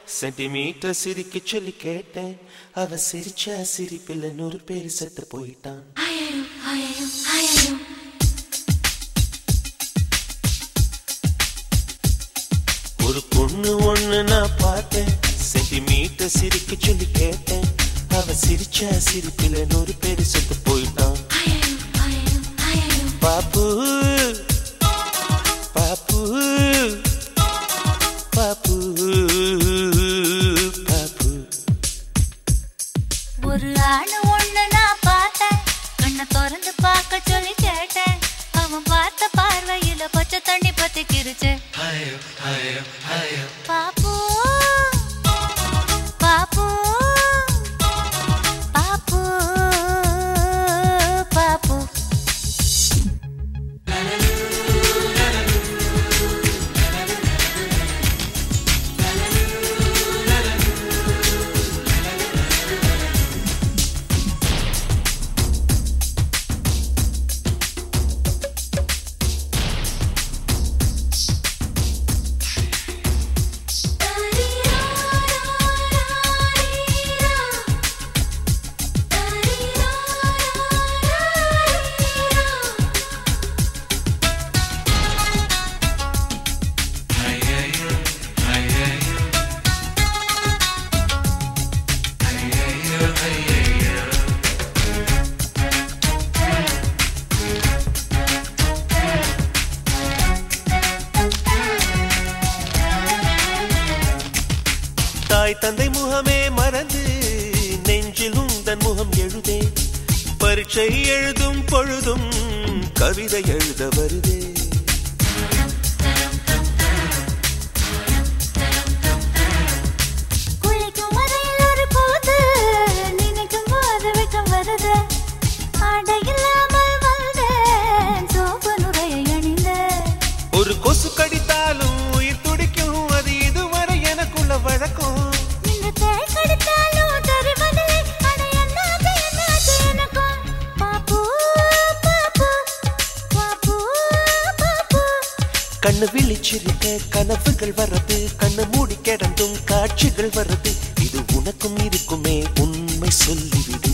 Centimetre சிரிக்க சொல்லி கேட்டேன். அவ சிரிச்சா சிரிப்பில் 100 பேர் செத்து போயிட்டான். ஒரு பொண்ணு ஒண்ணு நான் பார்த்தேன். சென்டிமீட்டர் சிரிக்க சொல்லி கேட்டேன். அவ சிரிச்சா சிரிப்பில் 100 பேர் செத்து போயிட்டான். பாப்பு பாப்பு பாப்பு பாப்பு. ஒரு ஆணு ஒண்ணு நான் பார்த்தேன். கண்ணை திறந்து பார்க்க சொல்லி கேட்டேன். அவன் பார்த்த பார்வையில பச்சை தண்ணி பத்தி கிருச்சு. பாப்பு பாப்பு பாப்பு பாப்பு. தாய் தந்தை முகமே மறந்து நெஞ்சில் உந்தன் முகம் எழுதே. பரீட்சை எழுதும் பொழுதும் கவிதை எழுத வருதே. குளிக்கும் வரையில் ஒரு போது நினைக்கும் போது வெட்கம் வருது. ஆடை இல்லாமல் வந்தேன், சோப்பு நுரையை அணிந்தேன். ஒரு கொசு கடித்தாலும் உயிர் துடிக்கும், அது இதுவரை எனக்குள்ள வழக்கம். இந்த தேள் கடித்தாலும் தெரிவதில்லை, அட என்னாச்சு என்னாச்சு எனக்கும். பாப்பு பாப்பு பாப்பு பாப்பு. கண்ணு விழிச்சிருக்க கனவுகள் வர்றது, கண்ணு மூடி கிடந்தும் காட்சிகள் வர்றது. இது உனக்கும் இருக்குமே, உண்மை சொல்லிவிடு.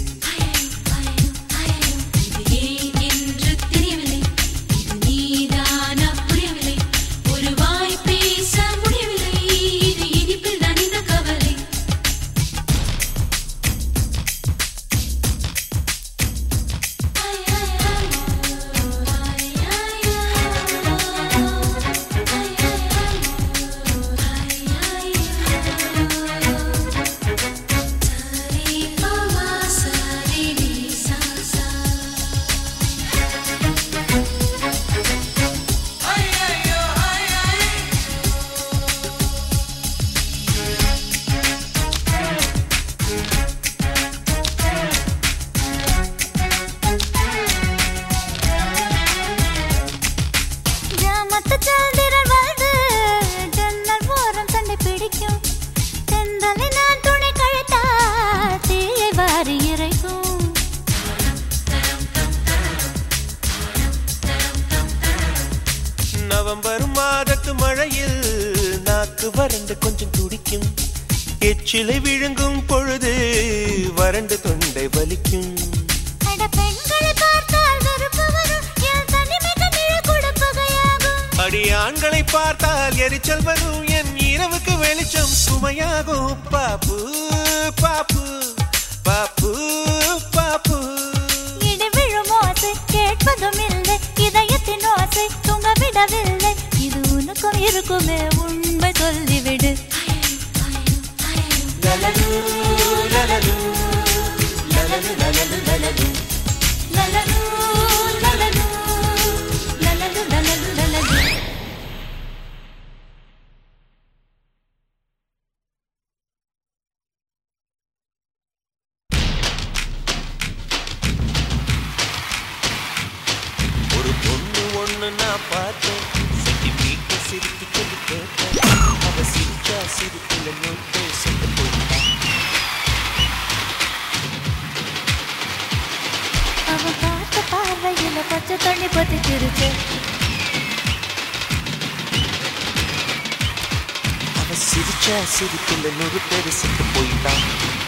நவம்பர் மாதத்து மழையில் நாக்கு வறண்டு கொஞ்சம் துடிக்கும். எச்சிலை விழுங்கும் பொழுது வறண்டு தொண்டை வலிக்கும். அடி ஆண்களை பார்த்தால் எரிச்சல் வரும், என் இரவுக்கு வெளிச்சம் சுமையாகும். பாப்பு பாப்பு பாப்பு பாப்பு. இடி விழும் ஓசை கேட்பதும் இல்லை, இதயத்தின் ஓசை தூங்க விடவில்லை. இது உனக்கும் இருக்குமே, உண்மை சொல்லிவிடு. லலலு லலலு லலலு லலலு லலலு லலலு லலலு லலலு லலலு லலலு. ஒரு பொண்ணு ஒண்ணு நான் பார்த்தேன். சென்டிமீட்டர் சிரிக்க சொல்லி கேட்டேன். அவ சிரிச்சா சிரிப்பில் 100 பேர் செத்து போயிட்டான். அவன் பார்த்த பார்வையில பச்சை தண்ணி பத்தி கிருச்சு. அவ சிரிச்சா சிரிச்சா சிரிப்பில் 100 பேர் செத்து போயிட்டான்.